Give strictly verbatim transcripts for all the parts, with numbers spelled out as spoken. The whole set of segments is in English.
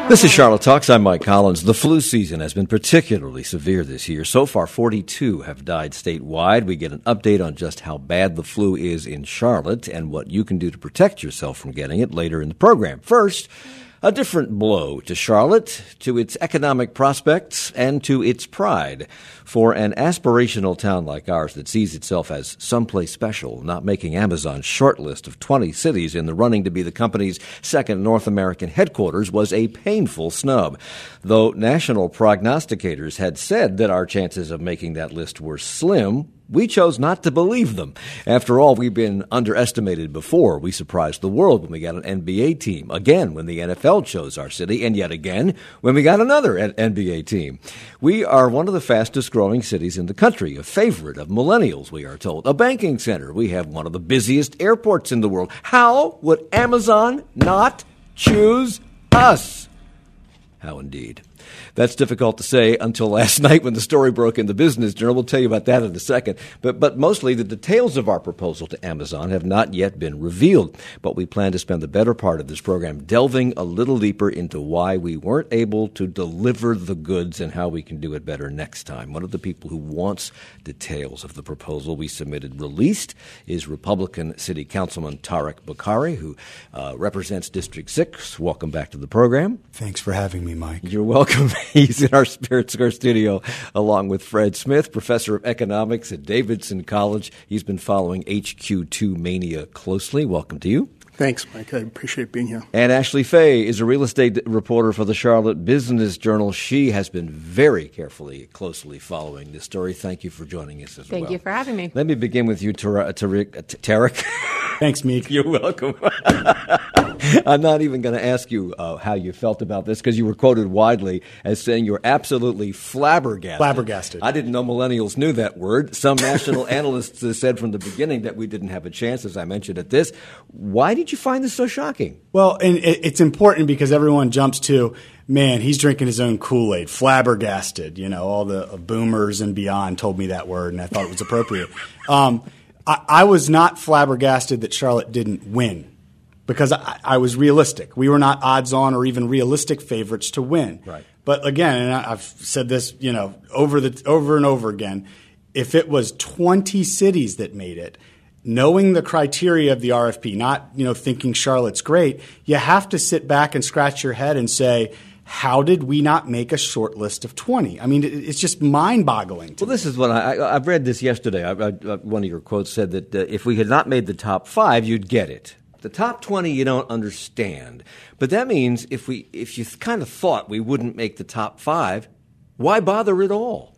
This is Charlotte Talks. I'm Mike Collins. The flu season has been particularly severe this year. So far, forty-two have died statewide. We get an update on just how bad the flu is in Charlotte and what you can do to protect yourself from getting it later in the program. First, a different blow to Charlotte, to its economic prospects, and to its pride. For an aspirational town like ours that sees itself as someplace special, not making Amazon's short list of twenty cities in the running to be the company's second North American headquarters was a painful snub. Though national prognosticators had said that our chances of making that list were slim, we chose not to believe them. After all, we've been underestimated before. We surprised the world when we got an N B A team, again when the N F L chose our city, and yet again when we got another N B A team. We are one of the fastest growing cities in the country, a favorite of millennials, we are told. A banking center. We have one of the busiest airports in the world. How would Amazon not choose us? How indeed. That's difficult to say until last night when the story broke in the Business Journal. We'll tell you about that in a second. But but mostly the details of our proposal to Amazon have not yet been revealed. But we plan to spend the better part of this program delving a little deeper into why we weren't able to deliver the goods and how we can do it better next time. One of the people who wants details of the proposal we submitted released is Republican City Councilman Tariq Bokhari, who uh, represents District six. Welcome back to the program. Thanks for having me, Mike. You're welcome. He's in our Spirit Square studio along with Fred Smith, professor of economics at Davidson College. He's been following H Q two mania closely. Welcome to you. Thanks, Mike. I appreciate being here. And Ashley Fay is a real estate reporter for the Charlotte Business Journal. She has been very carefully, closely following this story. Thank you for joining us as Thank well. Thank you for having me. Let me begin with you, Tariq. Tariq. Thanks, Meek. You're welcome. I'm not even going to ask you uh, how you felt about this because you were quoted widely as saying you were absolutely flabbergasted. Flabbergasted. I didn't know millennials knew that word. Some national analysts have said from the beginning that we didn't have a chance, as I mentioned at this. Why did you find this so shocking? Well, and it's important because everyone jumps to, man, he's drinking his own Kool-Aid, flabbergasted. You know, all the boomers and beyond told me that word, and I thought it was appropriate. um, I, I was not flabbergasted that Charlotte didn't win. Because I, I was realistic. We were not odds-on or even realistic favorites to win. Right. But again, and I've said this, you know, over the over and over again, if it was twenty cities that made it, knowing the criteria of the R F P, not, you know, thinking Charlotte's great, you have to sit back and scratch your head and say, how did we not make a short list of twenty? I mean, it's just mind-boggling. Well, this is what I, I, I've read this yesterday. I, I, one of your quotes said that uh, if we had not made the top five, you'd get it. The top twenty you don't understand. But that means if we if you kind of thought we wouldn't make the top five, why bother at all?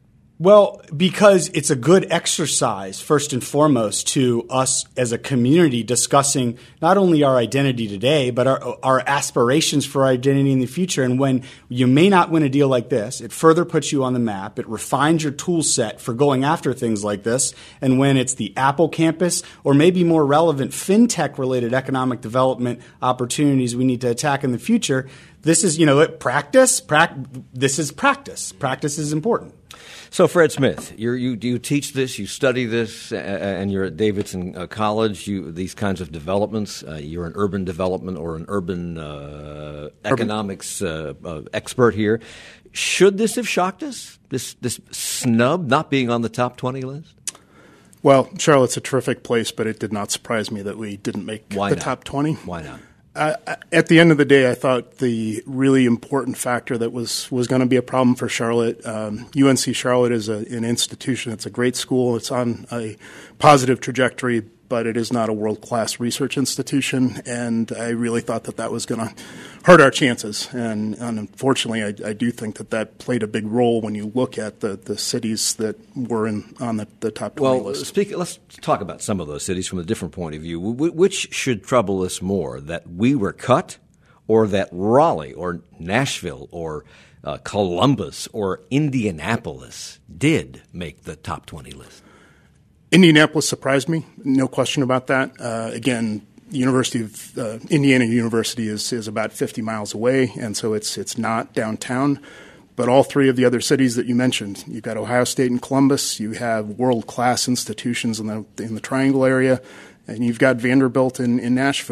Well, because it's a good exercise, first and foremost, to us as a community discussing not only our identity today, but our, our aspirations for our identity in the future. And when you may not win a deal like this, it further puts you on the map. It refines your tool set for going after things like this. And when it's the Apple campus or maybe more relevant fintech-related economic development opportunities we need to attack in the future, this is, you know, practice. Pra- this is practice. Practice is important. So, Fred Smith, you're, you you teach this, you study this, uh, and you're at Davidson uh, College. You these kinds of developments. Uh, you're an urban development or an urban uh, economics uh, uh, expert here. Should this have shocked us? This this snub not being on the top twenty list? Well, Charlotte's a terrific place, but it did not surprise me that we didn't make Why the not? top twenty. Why not? Uh, at the end of the day, I thought the really important factor that was, was going to be a problem for Charlotte, um, U N C Charlotte is a, an institution. It's a great school. It's on a positive trajectory, but it is not a world-class research institution, and I really thought that that was going to hurt our chances. And, and unfortunately, I, I do think that that played a big role when you look at the, the cities that were in on the, the top twenty well, list. Speak, let's talk about some of those cities from a different point of view. Wh- which should trouble us more, that we were cut or that Raleigh or Nashville or uh, Columbus or Indianapolis did make the top twenty list? Indianapolis surprised me, no question about that. Uh, again, University of uh, Indiana University is is about fifty miles away, and so it's it's not downtown. But all three of the other cities that you mentioned, you've got Ohio State and Columbus, you have world-class institutions in the in the Triangle area, and you've got Vanderbilt in, in Nashville.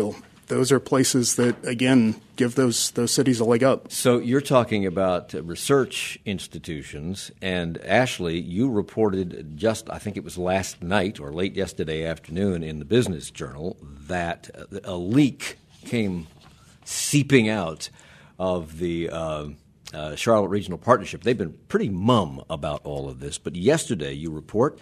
those are places that, again, give those those cities a leg up. So you're talking about research institutions, and Ashley, you reported just, I think it was last night or late yesterday afternoon in the Business Journal that a leak came seeping out of the uh, uh, Charlotte Regional Partnership. They've been pretty mum about all of this, but yesterday you report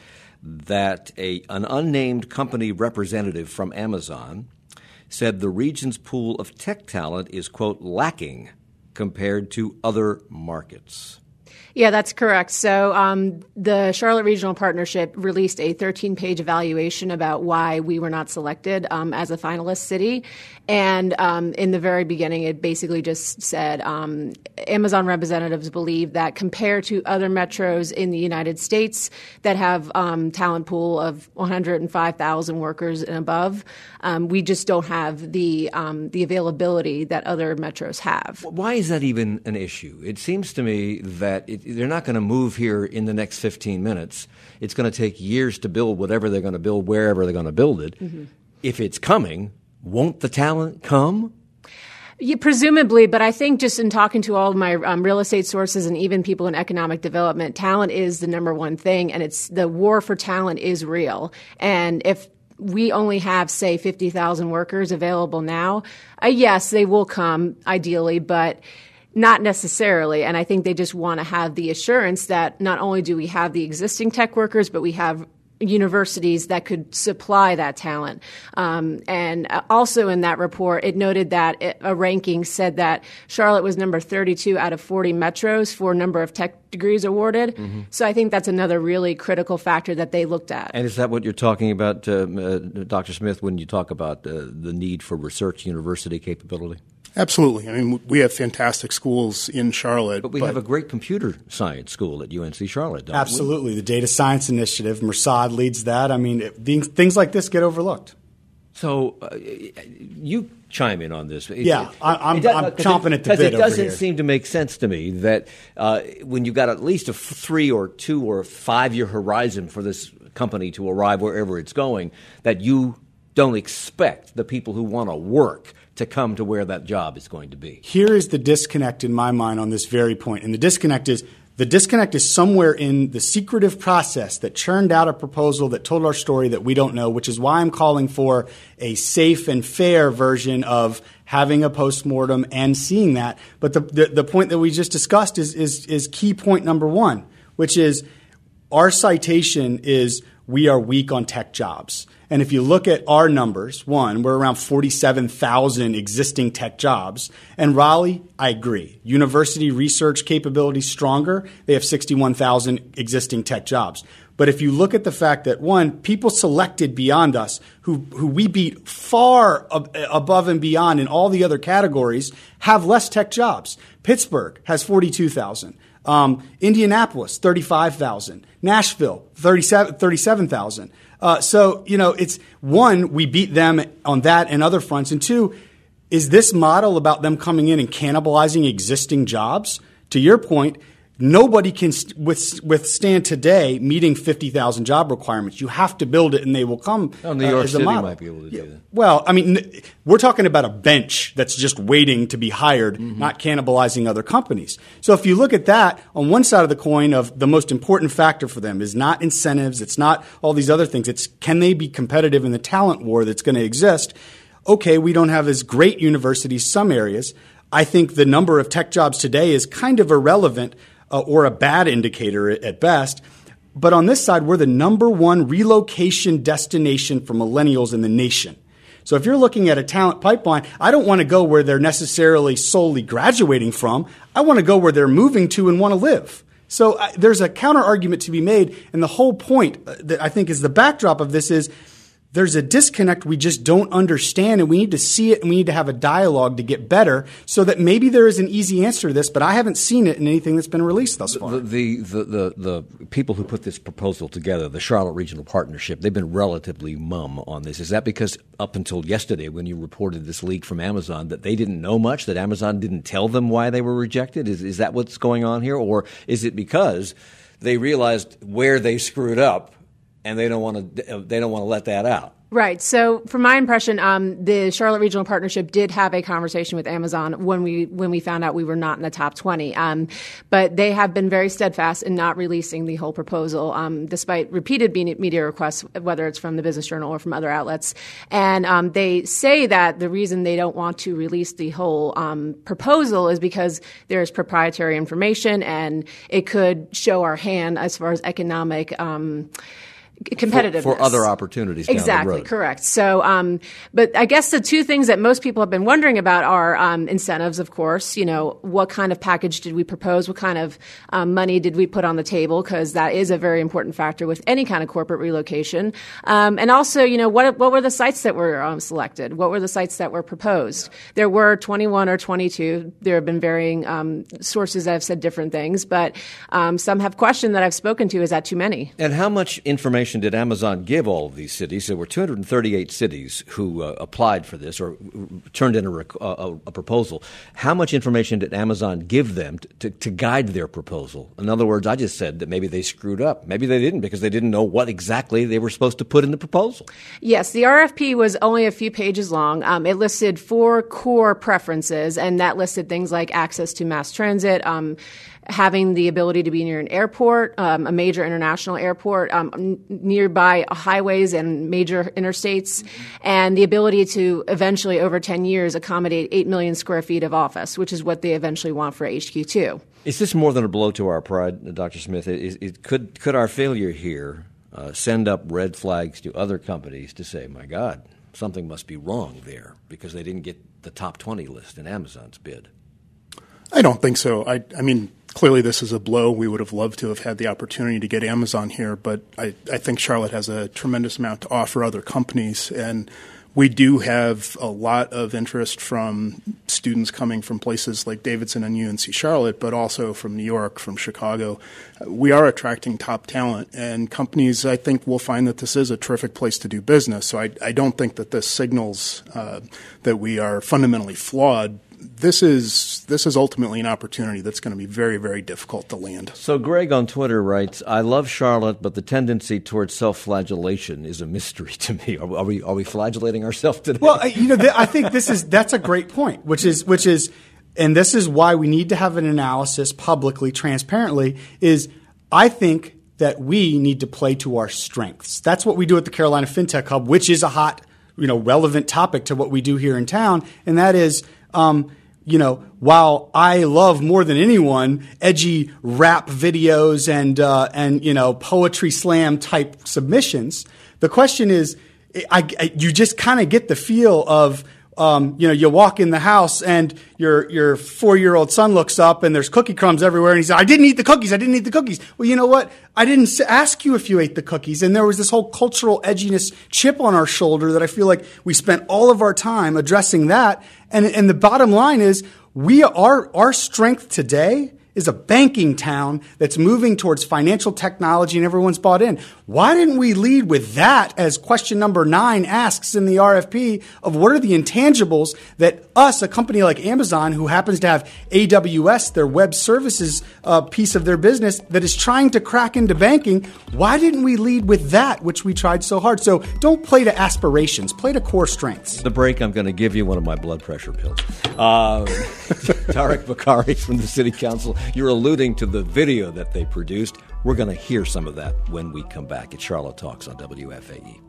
that a an unnamed company representative from Amazon said the region's pool of tech talent is, quote, lacking compared to other markets. Yeah, that's correct. So um, the Charlotte Regional Partnership released a thirteen-page evaluation about why we were not selected um, as a finalist city. And um, in the very beginning, it basically just said um, Amazon representatives believe that compared to other metros in the United States that have um, talent pool of one hundred five thousand workers and above, um, we just don't have the um, the availability that other metros have. Why is that even an issue? It seems to me that it, they're not going to move here in the next fifteen minutes. It's going to take years to build whatever they're going to build, wherever they're going to build it. Mm-hmm. If it's coming, won't the talent come? Yeah, presumably, but I think just in talking to all of my um, real estate sources and even people in economic development, talent is the number one thing, and it's the war for talent is real. And if we only have, say, fifty thousand workers available now, uh, yes, they will come ideally, but not necessarily. And I think they just want to have the assurance that not only do we have the existing tech workers, but we have universities that could supply that talent. Um, and also in that report, it noted that it, a ranking said that Charlotte was number thirty-two out of forty metros for number of tech degrees awarded. Mm-hmm. So I think that's another really critical factor that they looked at. And is that what you're talking about, uh, uh, Doctor Smith, when you talk about uh, the need for research university capability? Absolutely. I mean, we have fantastic schools in Charlotte. But we but have a great computer science school at U N C Charlotte, don't Absolutely. we? The Data Science Initiative, Mersad leads that. I mean, it, things, things like this get overlooked. So uh, you chime in on this. It, yeah, it, I, I'm, it does, I'm chomping at the bit over here. Because it doesn't seem to make sense to me that uh, when you've got at least a three or two or five-year horizon for this company to arrive wherever it's going, that you don't expect the people who want to work to come to where that job is going to be. Here is the disconnect in my mind on this very point. And the disconnect is the disconnect is somewhere in the secretive process that churned out a proposal that told our story that we don't know, which is why I'm calling for a safe and fair version of having a postmortem and seeing that. But the the, the point that we just discussed is, is is key point number one, which is our citation is we are weak on tech jobs. And if you look at our numbers, one, we're around forty-seven thousand existing tech jobs. And Raleigh, I agree. University research capability stronger. They have sixty-one thousand existing tech jobs. But if you look at the fact that, one, people selected beyond us who, who we beat far ab- above and beyond in all the other categories have less tech jobs. Pittsburgh has forty-two thousand. Um, Indianapolis, thirty-five thousand. Nashville, thirty-seven thousand. Uh, so, you know, it's one, we beat them on that and other fronts. And two, is this model about them coming in and cannibalizing existing jobs? To your point, nobody can withstand today meeting fifty thousand job requirements. You have to build it and they will come oh, New York uh, as City a model. might be able to yeah. do that. Well, I mean, we're talking about a bench that's just waiting to be hired, mm-hmm. not cannibalizing other companies. So if you look at that, on one side of the coin of the most important factor for them is not incentives, it's not all these other things. It's can they be competitive in the talent war that's going to exist? Okay, we don't have as great universities some areas. I think the number of tech jobs today is kind of irrelevant uh, or a bad indicator at best. But on this side, we're the number one relocation destination for millennials in the nation. So if you're looking at a talent pipeline, I don't want to go where they're necessarily solely graduating from. I want to go where they're moving to and want to live. So uh, there's a counter argument to be made. And the whole point that I think is the backdrop of this is there's a disconnect we just don't understand, and we need to see it, and we need to have a dialogue to get better so that maybe there is an easy answer to this, but I haven't seen it in anything that's been released thus far. The, the, the, the, the people who put this proposal together, the Charlotte Regional Partnership, they've been relatively mum on this. Is that because up until yesterday when you reported this leak from Amazon that they didn't know much, that Amazon didn't tell them why they were rejected? Is, is that what's going on here? Or is it because they realized where they screwed up and they don't want to they don't want to let that out? Right. So, from my impression, um, the Charlotte Regional Partnership did have a conversation with Amazon when we when we found out we were not in the top twenty. Um, but they have been very steadfast in not releasing the whole proposal, um, despite repeated media requests, whether it's from the Business Journal or from other outlets. And um, they say that the reason they don't want to release the whole um, proposal is because there's proprietary information and it could show our hand as far as economic um competitiveness. For, for other opportunities down exactly, the road. Correct. So, um, but I guess the two things that most people have been wondering about are um, incentives, of course. You know, what kind of package did we propose? What kind of um, money did we put on the table? Because that is a very important factor with any kind of corporate relocation. Um, and also, you know, what what were the sites that were um, selected? What were the sites that were proposed? There were twenty-one or twenty-two. There have been varying um, sources that have said different things, but um, some have questioned that I've spoken to, is that too many? And how much information did Amazon give all of these cities? There were two hundred thirty-eight cities who uh, applied for this or turned in a, rec- uh, a proposal. How much information did Amazon give them to, to, to guide their proposal? In other words, I just said that maybe they screwed up. Maybe they didn't because they didn't know what exactly they were supposed to put in the proposal. Yes, the R F P was only a few pages long. Um, it listed four core preferences, and that listed things like access to mass transit, um, having the ability to be near an airport, um, a major international airport, um, n- nearby highways and major interstates, and the ability to eventually, over ten years, accommodate eight million square feet of office, which is what they eventually want for H Q two. Is this more than a blow to our pride, Doctor Smith? Is, is, could, could our failure here uh, send up red flags to other companies to say, my God, something must be wrong there because they didn't get the top twenty list in Amazon's bid? I don't think so. I, I mean, clearly this is a blow. We would have loved to have had the opportunity to get Amazon here, but I, I think Charlotte has a tremendous amount to offer other companies, and we do have a lot of interest from students coming from places like Davidson and U N C Charlotte, but also from New York, from Chicago. We are attracting top talent, and companies, I think, will find that this is a terrific place to do business. So I, I don't think that this signals uh, that we are fundamentally flawed. This is this is ultimately an opportunity that's going to be very, very difficult to land. So Greg on Twitter writes, I love Charlotte, but the tendency towards self-flagellation is a mystery to me. Are, are we are we flagellating ourselves today? Well, you know, th- I think this is that's a great point, which is which is, and this is why we need to have an analysis publicly, transparently. Is I think that we need to play to our strengths. That's what we do at the Carolina FinTech Hub, which is a hot, you know, relevant topic to what we do here in town, and that is. Um, you know, while I love more than anyone edgy rap videos and uh, and you know poetry slam type submissions, the question is, I, I, you just kind of get the feel of. Um, you know, you walk in the house and your your four-year-old son looks up and there's cookie crumbs everywhere and he says, I didn't eat the cookies, I didn't eat the cookies. Well, you know what? I didn't ask you if you ate the cookies. And there was this whole cultural edginess chip on our shoulder that I feel like we spent all of our time addressing that. And, and the bottom line is we are, our strength today is a banking town that's moving towards financial technology and everyone's bought in. Why didn't we lead with that as question number nine asks in the R F P of what are the intangibles that us, a company like Amazon, who happens to have A W S, their web services uh, piece of their business, that is trying to crack into banking, why didn't we lead with that, which we tried so hard? So don't play to aspirations, play to core strengths. The break, I'm going to give you one of my blood pressure pills. Uh, Tarek Bakari from the City Council. You're alluding to the video that they produced. We're going to hear some of that when we come back at Charlotte Talks on W F A E.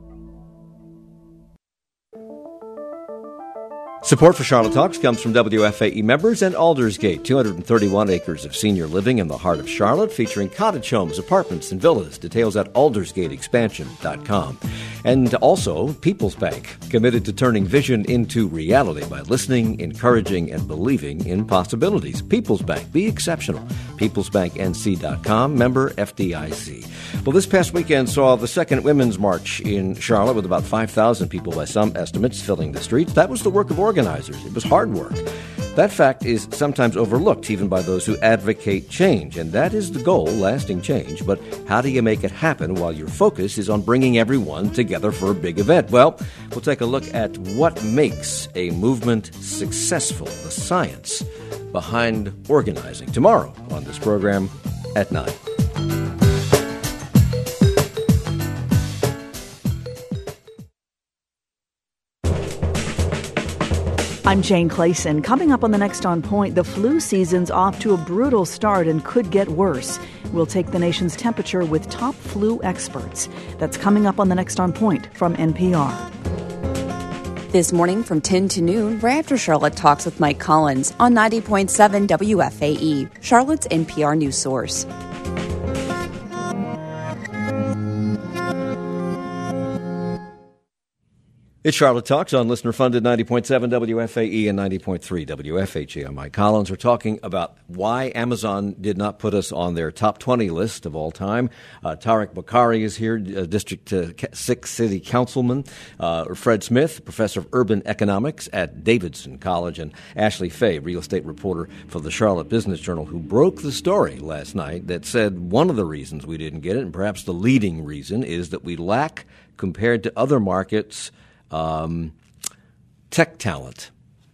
Support for Charlotte Talks comes from W F A E members and Aldersgate, two hundred thirty-one acres of senior living in the heart of Charlotte, featuring cottage homes, apartments, and villas. Details at aldersgate expansion dot com. And also, People's Bank, committed to turning vision into reality by listening, encouraging, and believing in possibilities. People's Bank, be exceptional. peoples bank n c dot com, member F D I C. Well, this past weekend saw the second Women's March in Charlotte with about five thousand people by some estimates filling the streets. That was the work of organizers. It was hard work. That fact is sometimes overlooked even by those who advocate change, and that is the goal, lasting change. But how do you make it happen while your focus is on bringing everyone together for a big event? Well, we'll take a look at what makes a movement successful, the science behind organizing, tomorrow on this program at nine. I'm Jane Clayson. Coming up on the next On Point, the flu season's off to a brutal start and could get worse. We'll take the nation's temperature with top flu experts. That's coming up on the next On Point from N P R. This morning from ten to noon, right after Charlotte talks with Mike Collins on ninety point seven W F A E, Charlotte's N P R news source. It's Charlotte Talks on listener-funded ninety point seven W F A E and ninety point three W F H A. I'm Mike Collins. We're talking about why Amazon did not put us on their top twenty list of all time. Uh, Tariq Bokhari is here, uh, District uh, six City Councilman. Uh, Fred Smith, Professor of Urban Economics at Davidson College. And Ashley Fay, real estate reporter for the Charlotte Business Journal, who broke the story last night that said one of the reasons we didn't get it, and perhaps the leading reason, is that we lack, compared to other markets, Um, tech talent.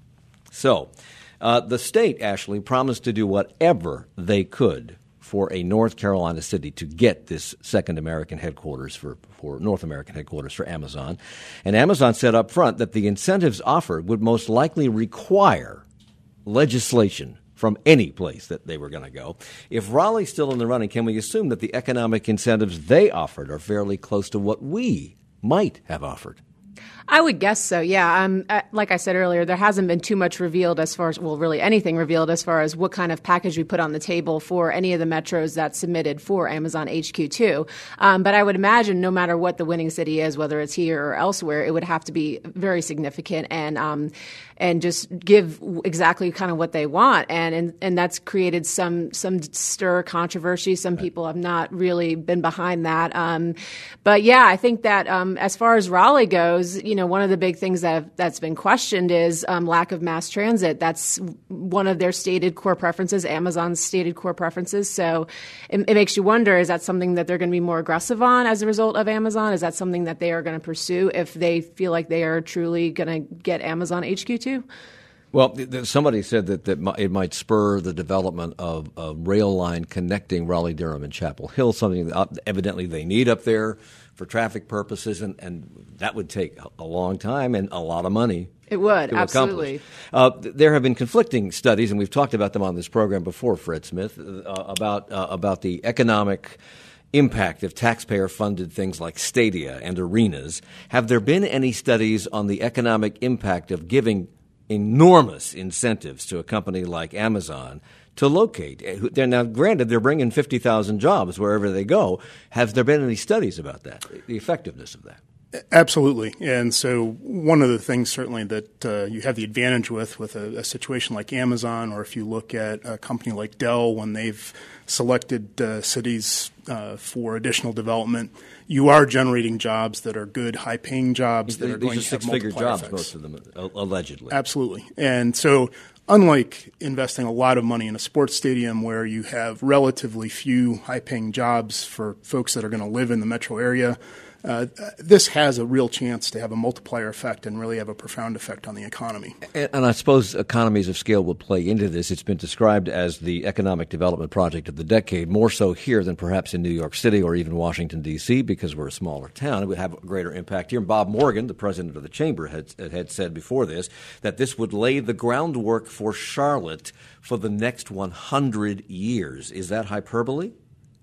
So uh, the state, Ashley, promised to do whatever they could for a North Carolina city to get this second American headquarters for, for North American headquarters for Amazon. And Amazon said up front that the incentives offered would most likely require legislation from any place that they were going to go. If Raleigh's still in the running, can we assume that the economic incentives they offered are fairly close to what we might have offered? I would guess so, yeah. Um, uh, like I said earlier, there hasn't been too much revealed as far as, well, really anything revealed as far as what kind of package we put on the table for any of the metros that submitted for Amazon H Q two. Um, but I would imagine no matter what the winning city is, whether it's here or elsewhere, it would have to be very significant and um, and just give exactly kind of what they want. And and, and that's created some some stir, controversy. Some people have not really been behind that. Um, but, yeah, I think that um, as far as Raleigh goes, you know, one of the big things that have, that's been questioned is um, lack of mass transit. That's one of their stated core preferences, Amazon's stated core preferences. So it, it makes you wonder, is that something that they're going to be more aggressive on as a result of Amazon? Is that something that they are going to pursue if they feel like they are truly going to get Amazon H Q two? Well, somebody said that, that it might spur the development of a rail line connecting Raleigh, Durham, and Chapel Hill, something that evidently they need up there for traffic purposes, and, and that would take a long time and a lot of money. It would, absolutely. Uh, there have been conflicting studies, and we've talked about them on this program before, Fred Smith, uh, about uh, about the economic impact of taxpayer-funded things like stadia and arenas. Have there been any studies on the economic impact of giving enormous incentives to a company like Amazon to locate? They're now, granted, they're bringing fifty thousand jobs wherever they go. Have there been any studies about that, the effectiveness of that? Absolutely. And so one of the things certainly that uh, you have the advantage with with a, a situation like Amazon, or if you look at a company like Dell, when they've selected uh, cities uh, for additional development, you are generating jobs that are good, high-paying jobs that these are going are to have six-figure jobs, effects. most of them, allegedly. Absolutely. And so unlike investing a lot of money in a sports stadium where you have relatively few high-paying jobs for folks that are going to live in the metro area, Uh, this has a real chance to have a multiplier effect and really have a profound effect on the economy. And, and I suppose economies of scale will play into this. It's been described as the economic development project of the decade, more so here than perhaps in New York City or even Washington, D C, because we're a smaller town. It would have a greater impact here. And Bob Morgan, the president of the chamber, had, had said before this that this would lay the groundwork for Charlotte for the next one hundred years. Is that hyperbole?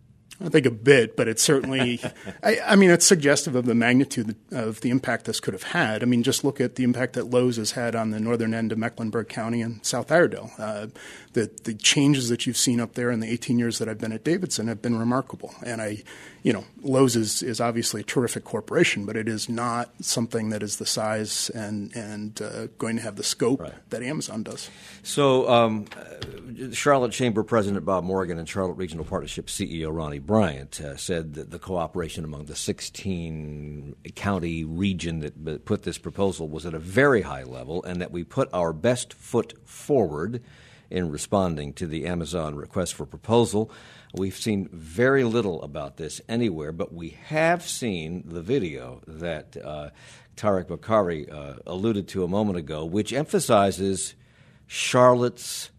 I think a bit, but it's certainly, I, I mean, it's suggestive of the magnitude of the impact this could have had. I mean, just look at the impact that Lowe's has had on the northern end of Mecklenburg County and South Iredell. Uh, the, the changes that you've seen up there in the eighteen years that I've been at Davidson have been remarkable. And I, you know, Lowe's is, is obviously a terrific corporation, but it is not something that is the size and, and uh, going to have the scope right. that Amazon does. So um, Charlotte Chamber President Bob Morgan and Charlotte Regional Partnership C E O Ronnie Bryant uh, said that the cooperation among the sixteen county region that put this proposal was at a very high level, and that we put our best foot forward in responding to the Amazon request for proposal. We've seen very little about this anywhere, but we have seen the video that uh, Tariq Bokhari uh, alluded to a moment ago, which emphasizes Charlotte's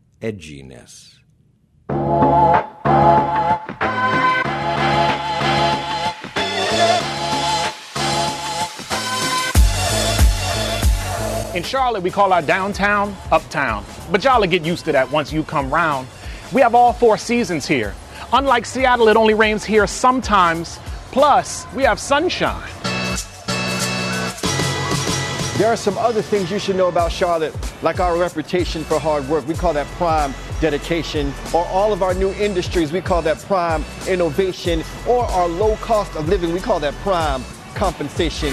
edginess. In Charlotte, we call our downtown uptown. But y'all will get used to that once you come round. We have all four seasons here. Unlike Seattle, it only rains here sometimes. Plus, we have sunshine. There are some other things you should know about Charlotte, like our reputation for hard work. We call that prime dedication. Or all of our new industries, we call that prime innovation. Or our low cost of living, we call that prime compensation.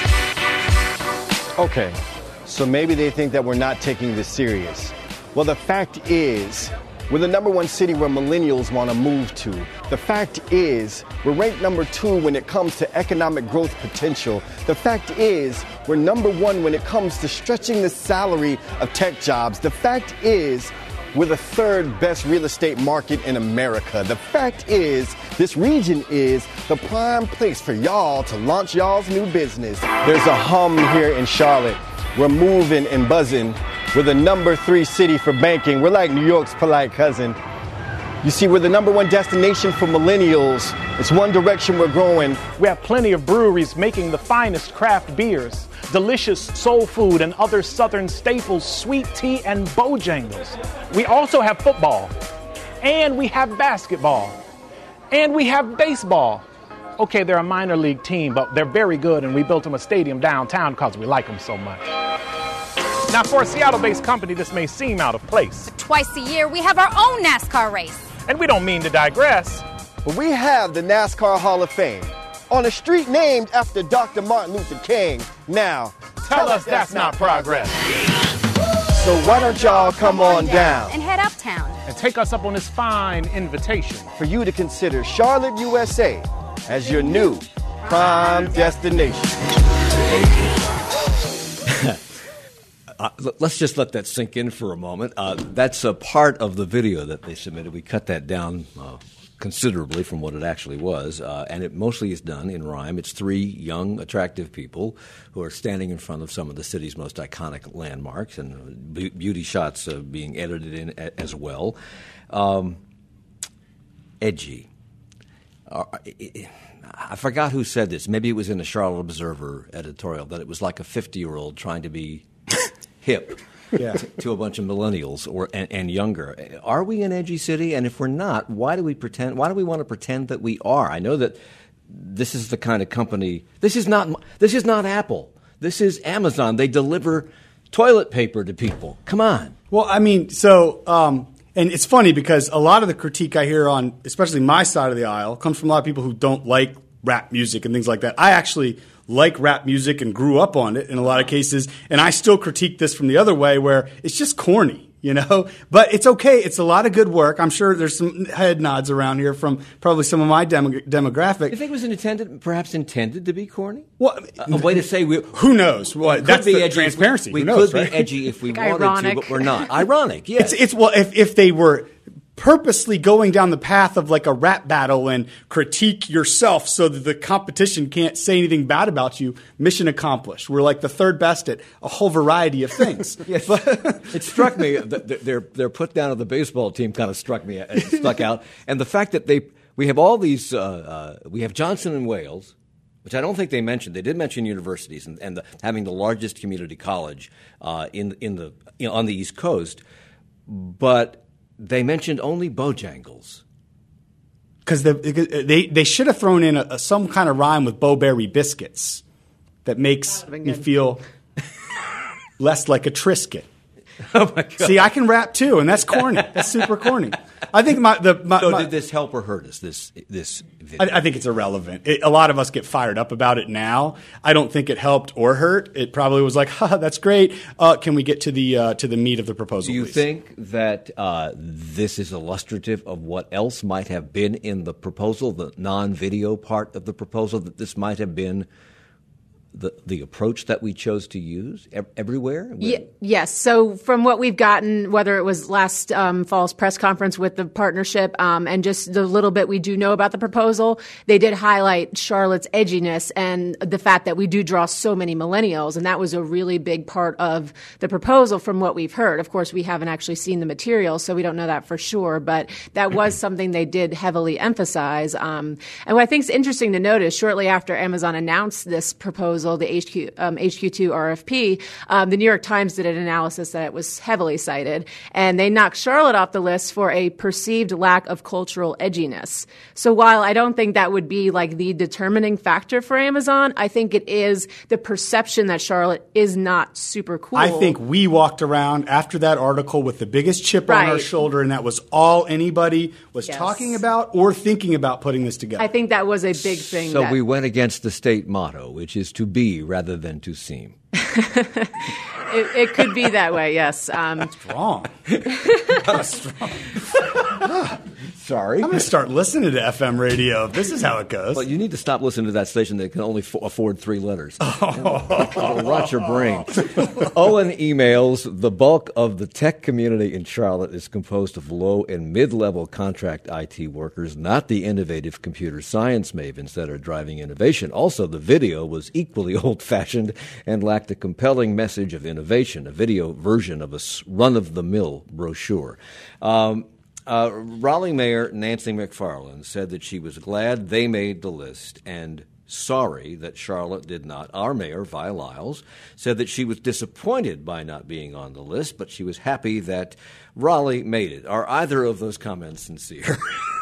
Okay, so maybe they think that we're not taking this serious. Well, the fact is, we're the number one city where millennials want to move to. The fact is, we're ranked number two when it comes to economic growth potential. The fact is, we're number one when it comes to stretching the salary of tech jobs. The fact is, we're the third best real estate market in America. The fact is, this region is the prime place for y'all to launch y'all's new business. There's a hum here in Charlotte. We're moving and buzzing. We're the number three city for banking. We're like New York's polite cousin. You see, we're the number one destination for millennials. It's one direction we're growing. We have plenty of breweries making the finest craft beers, delicious soul food and other southern staples, sweet tea and Bojangles. We also have football, and we have basketball, and we have baseball. Okay, they're a minor league team, but they're very good, and we built them a stadium downtown because we like them so much. Now, for a Seattle-based company, this may seem out of place. But twice a year, we have our own NASCAR race. And we don't mean to digress. But we have the NASCAR Hall of Fame on a street named after Doctor Martin Luther King. Now, tell, tell us that's, that's not progress. So why don't y'all come on down and head uptown and take us up on this fine invitation for you to consider Charlotte, U S A as your new prime destination. Uh, let's just let that sink in for a moment. Uh, that's a part of the video that they submitted. We cut that down uh, considerably from what it actually was, uh, and it mostly is done in rhyme. It's three young, attractive people who are standing in front of some of the city's most iconic landmarks, and be- beauty shots uh, being edited in a- as well. Um, edgy. Uh, it, I forgot who said this. Maybe it was in a Charlotte Observer editorial that it was like a fifty-year-old trying to be hip yeah. to, to a bunch of millennials or and, and younger. Are we an edgy city? And if we're not, why do we pretend? Why do we want to pretend that we are? I know that this is the kind of company. This is not. This is not Apple. This is Amazon. They deliver toilet paper to people. Come on. Well, I mean, so. Um, And it's funny because a lot of the critique I hear on, especially my side of the aisle, comes from a lot of people who don't like rap music and things like that. I actually like rap music and grew up on it in a lot of cases, and I still critique this from the other way where it's just corny, you know? But it's okay. It's a lot of good work. I'm sure there's some head nods around here from probably some of my demo- demographic. You think it was intended, perhaps intended to be corny? Well, a, a way to say we, who knows? What well, that's be the edgy transparency. We who knows, could right? be edgy if we wanted Ironic. to, but we're not. Ironic, yes. It's, it's well, if if they were purposely going down the path of like a rap battle and critique yourself so that the competition can't say anything bad about you, mission accomplished. We're like the third best at a whole variety of things. Yes. It struck me that their their put down of the baseball team kind of struck me stuck out, and the fact that they we have all these uh, uh, we have Johnson and Wales, which I don't think they mentioned. They did mention universities and, and the, having the largest community college uh, in in the you know, on the East Coast, but they mentioned only Bojangles. Because they they should have thrown in a, a, some kind of rhyme with Bo-Berry biscuits that makes me feel less like a Triscuit. Oh my God! See, I can rap too, and that's corny. That's super corny. I think my the my, so my, did this help or hurt us? This this video? I, I think it's irrelevant. It, a lot of us get fired up about it now. I don't think it helped or hurt. It probably was like, "Ha, that's great." Uh, can we get to the uh, to the meat of the proposal? Do you please? think that uh, this is illustrative of what else might have been in the proposal, the non-video part of the proposal? That this might have been the the approach that we chose to use ev- everywhere? Yeah, yes. So from what we've gotten, whether it was last um, fall's press conference with the partnership um, and just the little bit we do know about the proposal, they did highlight Charlotte's edginess and the fact that we do draw so many millennials. And that was a really big part of the proposal from what we've heard. Of course, we haven't actually seen the material, so we don't know that for sure. But that was something they did heavily emphasize. Um, and what I think is interesting to notice, shortly after Amazon announced this proposal, proposal, the H Q, um, H Q two R F P, um, the New York Times did an analysis that it was heavily cited, and they knocked Charlotte off the list for a perceived lack of cultural edginess. So while I don't think that would be like the determining factor for Amazon, I think it is the perception that Charlotte is not super cool. I think we walked around after that article with the biggest chip right. on our shoulder, and that was all anybody was yes. talking about or thinking about putting this together. I think that was a big thing. So that- we went against the state motto, which is to be rather than to seem. it, it could be that way, yes. Um, Strong. strong. Sorry. I'm going to start listening to F M radio. This is how it goes. Well, you need to stop listening to that station that can only f- afford three letters. It'll rot your brain. Owen emails, the bulk of the tech community in Charlotte is composed of low and mid-level contract I T workers, not the innovative computer science mavens that are driving innovation. Also, the video was equally old-fashioned and lacked a compelling message of innovation, a video version of a run-of-the-mill brochure. Um, Uh, Raleigh Mayor Nancy McFarland said that she was glad they made the list and sorry that Charlotte did not. Our mayor, Vi Lyles, said that she was disappointed by not being on the list, but she was happy that Raleigh made it. Are either of those comments sincere?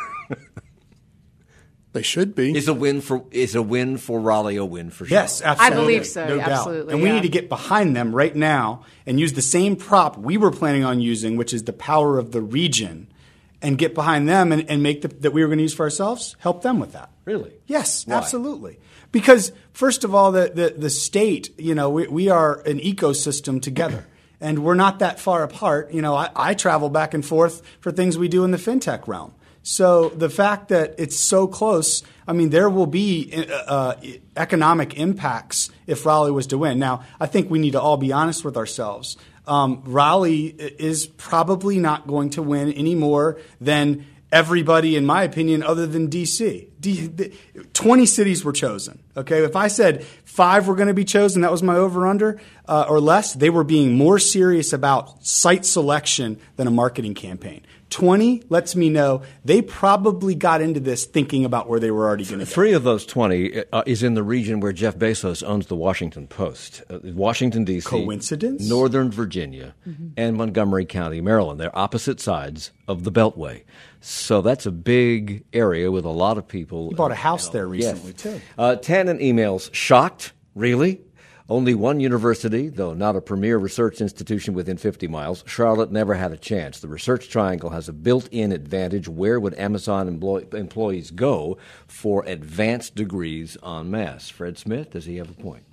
They should be. Is a win for is a win for Raleigh a win for Charlotte? Yes, absolutely. I believe so, no absolutely, doubt. And we yeah. need to get behind them right now and use the same prop we were planning on using, which is the power of the region, and get behind them and, and make the, that we were going to use for ourselves, help them with that. Really? Yes, Why? absolutely. Because first of all, the, the, the state, you know, we, we are an ecosystem together. And we're not that far apart. You know, I, I travel back and forth for things we do in the fintech realm. So the fact that it's so close, I mean, there will be uh, economic impacts if Raleigh was to win. Now, I think we need to all be honest with ourselves. Um, Raleigh is probably not going to win any more than everybody, in my opinion, other than D C. D- twenty cities were chosen. Okay, if I said five were going to be chosen, that was my over-under uh, or less, they were being more serious about site selection than a marketing campaign. twenty lets me know they probably got into this thinking about where they were already going to go. Three of those twenty uh, is in the region where Jeff Bezos owns the Washington Post. Uh, Washington, D C Coincidence? Northern Virginia, mm-hmm. and Montgomery County, Maryland. They're opposite sides of the Beltway. So that's a big area with a lot of people. He bought a house uh, there recently, yes. too. Uh, Tannen emails, shocked? Really? Only one university, though not a premier research institution within fifty miles. Charlotte never had a chance. The Research Triangle has a built-in advantage. Where would Amazon employ- employees go for advanced degrees en masse? Fred Smith, does he have a point?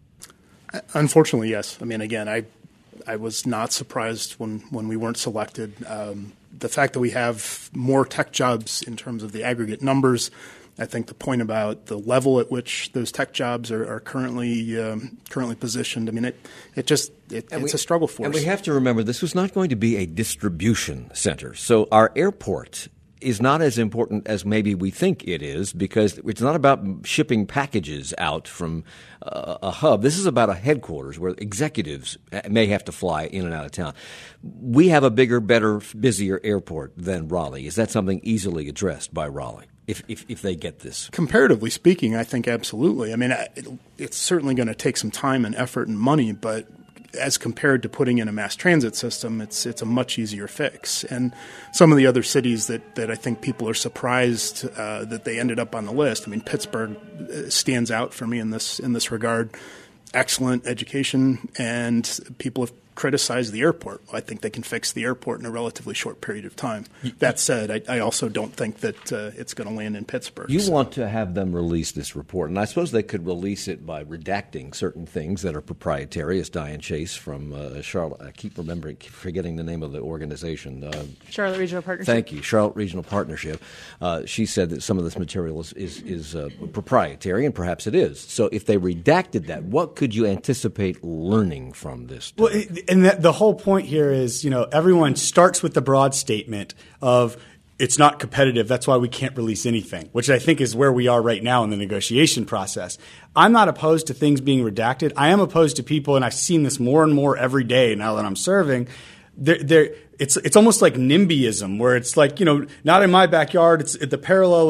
Unfortunately, yes. I mean, again, I I was not surprised when, when we weren't selected. Um, the fact that we have more tech jobs in terms of the aggregate numbers, I think the point about the level at which those tech jobs are, are currently um, currently positioned, I mean, it it just it, it's we, a struggle for and us. And we have to remember this was not going to be a distribution center. So our airport is not as important as maybe we think it is, because it's not about shipping packages out from uh, a hub. This is about a headquarters where executives may have to fly in and out of town. We have a bigger, better, busier airport than Raleigh. Is that something easily addressed by Raleigh? If, if if they get this? Comparatively speaking, I think absolutely. I mean, it, it's certainly going to take some time and effort and money, but as compared to putting in a mass transit system, it's it's a much easier fix. And some of the other cities that, that I think people are surprised uh, that they ended up on the list. I mean, Pittsburgh stands out for me in this in this regard. Excellent education, and people have criticized the airport. I think they can fix the airport in a relatively short period of time. That said, I, I also don't think that uh, it's going to land in Pittsburgh. You so. want to have them release this report, and I suppose they could release it by redacting certain things that are proprietary, as Diane Chase from uh, Charlotte. I keep remembering, keep forgetting the name of the organization. Uh, Charlotte Regional Partnership. Thank you, Charlotte Regional Partnership. Uh, she said that some of this material is, is, is uh, proprietary, and perhaps it is. So if they redacted that, what could you anticipate learning from this? Well, it, and the, the whole point here is, you know, everyone starts with the broad statement of it's not competitive. That's why we can't release anything, which I think is where we are right now in the negotiation process. I'm not opposed to things being redacted. I am opposed to people, and I've seen this more and more every day now that I'm serving. They're, they're, it's it's almost like NIMBYism, where it's like, you know, not in my backyard. It's the parallel is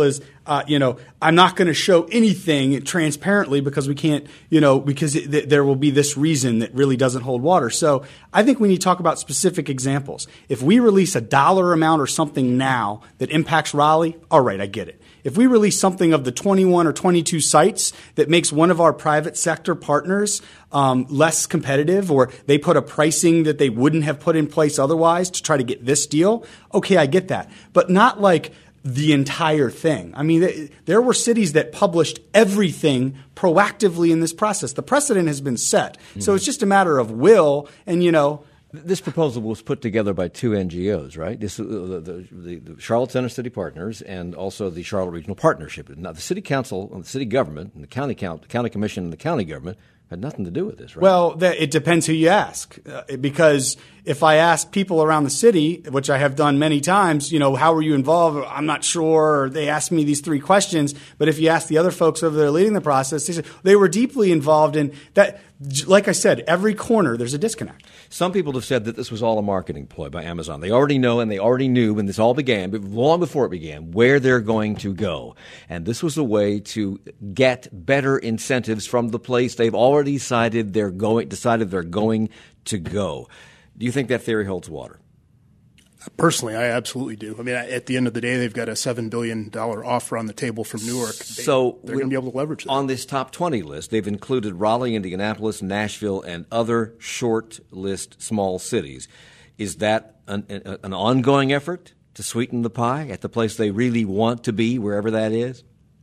uh, you know, I'm not going to show anything transparently because we can't, you know, because it, th- there will be this reason that really doesn't hold water. So I think we need to talk about specific examples. If we release a dollar amount or something now that impacts Raleigh, all right, I get it. If we release something of the twenty-one or twenty-two sites that makes one of our private sector partners um, less competitive, or they put a pricing that they wouldn't have put in place otherwise to try to get this deal, okay, I get that. But not like the entire thing. I mean, th- there were cities that published everything proactively in this process. The precedent has been set. Mm-hmm. So it's just a matter of will and, you know, this proposal was put together by two N G Os, right? This, uh, the, the, the Charlotte Center City Partners and also the Charlotte Regional Partnership. Now, the city council, the city government, and the county count, the county commission, and the county government had nothing to do with this, right? Well, that, it depends who you ask. Uh, because if I ask people around the city, which I have done many times, you know, how were you involved? I'm not sure. Or they asked me these three questions. But if you ask the other folks over there leading the process, they said they were deeply involved in that. Like I said, every corner there's a disconnect. Some people have said that this was all a marketing ploy by Amazon. They already know, and they already knew when this all began, but long before it began, where they're going to go. And this was a way to get better incentives from the place they've already decided they're going, decided they're going to go. Do you think that theory holds water? Personally, I absolutely do. I mean, at the end of the day, they've got a seven billion dollars offer on the table from Newark. They, so they're going to be able to leverage that. On this top twenty list, they've included Raleigh, Indianapolis, Nashville, and other short list small cities. Is that an, an ongoing effort to sweeten the pie at the place they really want to be, wherever that is?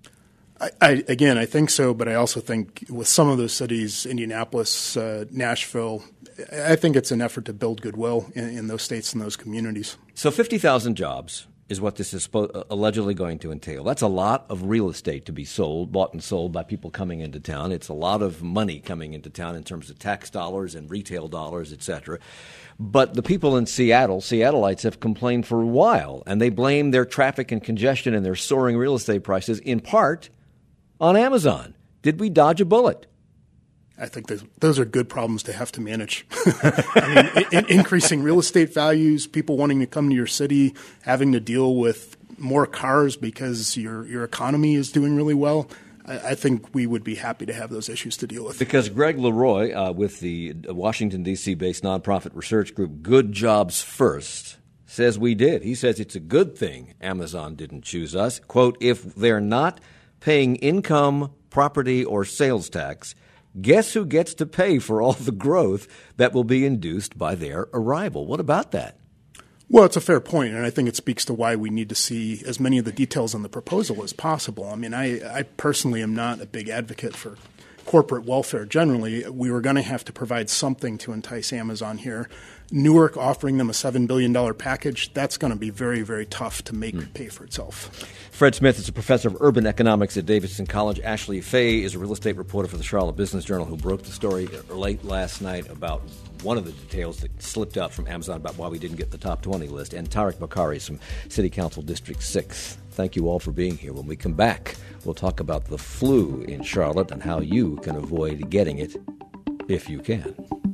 I, I, again, I think so, but I also think with some of those cities, Indianapolis, uh, Nashville, I think it's an effort to build goodwill in, in those states and those communities. So fifty thousand jobs is what this is spo- allegedly going to entail. That's a lot of real estate to be sold, bought and sold by people coming into town. It's a lot of money coming into town in terms of tax dollars and retail dollars, et cetera. But the people in Seattle, Seattleites have complained for a while, and they blame their traffic and congestion and their soaring real estate prices in part on Amazon. Did we dodge a bullet? I think those, those are good problems to have to manage. I mean, in, in increasing real estate values, people wanting to come to your city, having to deal with more cars because your your economy is doing really well. I, I think we would be happy to have those issues to deal with. Because Greg Leroy, uh, with the Washington, D C-based nonprofit research group Good Jobs First, says we did. He says it's a good thing Amazon didn't choose us. Quote, if they're not paying income, property, or sales tax, guess who gets to pay for all the growth that will be induced by their arrival? What about that? Well, it's a fair point, and I think it speaks to why we need to see as many of the details in the proposal as possible. I mean, I, I personally am not a big advocate for corporate welfare generally. We were going to have to provide something to entice Amazon here. Newark offering them a seven billion dollars package, that's going to be very, very tough to make mm. pay for itself. Fred Smith is a professor of urban economics at Davidson College. Ashley Fay is a real estate reporter for the Charlotte Business Journal who broke the story late last night about one of the details that slipped out from Amazon about why we didn't get the top twenty list. And Tarek Bakari from City Council District six. Thank you all for being here. When we come back, we'll talk about the flu in Charlotte and how you can avoid getting it if you can.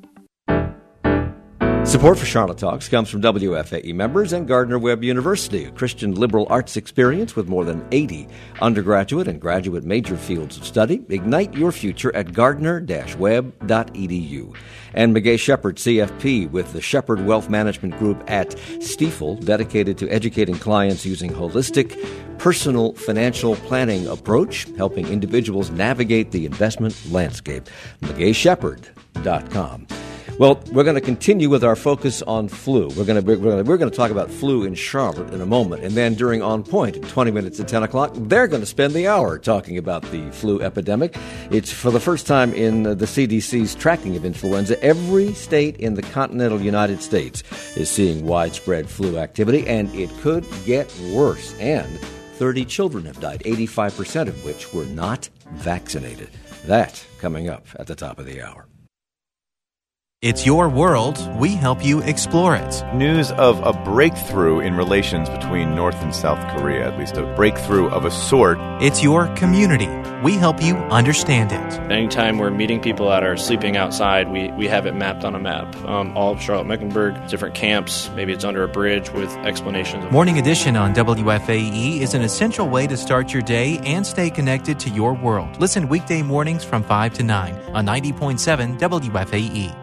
Support for Charlotte Talks comes from W F A E members and Gardner-Webb University, a Christian liberal arts experience with more than eighty undergraduate and graduate major fields of study. Ignite your future at gardner dash webb dot e d u. And McGay Shepherd, C F P, with the Shepherd Wealth Management Group at Stifel, dedicated to educating clients using holistic, personal financial planning approach, helping individuals navigate the investment landscape. McGay Shepherd dot com. Well, we're going to continue with our focus on flu. We're going to we're going to, we're going to talk about flu in Charlotte in a moment, and then during On Point at twenty minutes at ten o'clock, they're going to spend the hour talking about the flu epidemic. It's for the first time in the C D C's tracking of influenza. Every state in the continental United States is seeing widespread flu activity, and it could get worse. And thirty children have died, eighty-five percent of which were not vaccinated. That coming up at the top of the hour. It's your world. We help you explore it. News of a breakthrough in relations between North and South Korea, at least a breakthrough of a sort. It's your community. we help you understand it. Anytime we're meeting people that are sleeping outside, we, we have it mapped on a map. Um, all of Charlotte-Mecklenburg, different camps, maybe it's under a bridge with explanations. Morning Edition on W F A E is an essential way to start your day and stay connected to your world. Listen weekday mornings from five to nine on ninety point seven W F A E.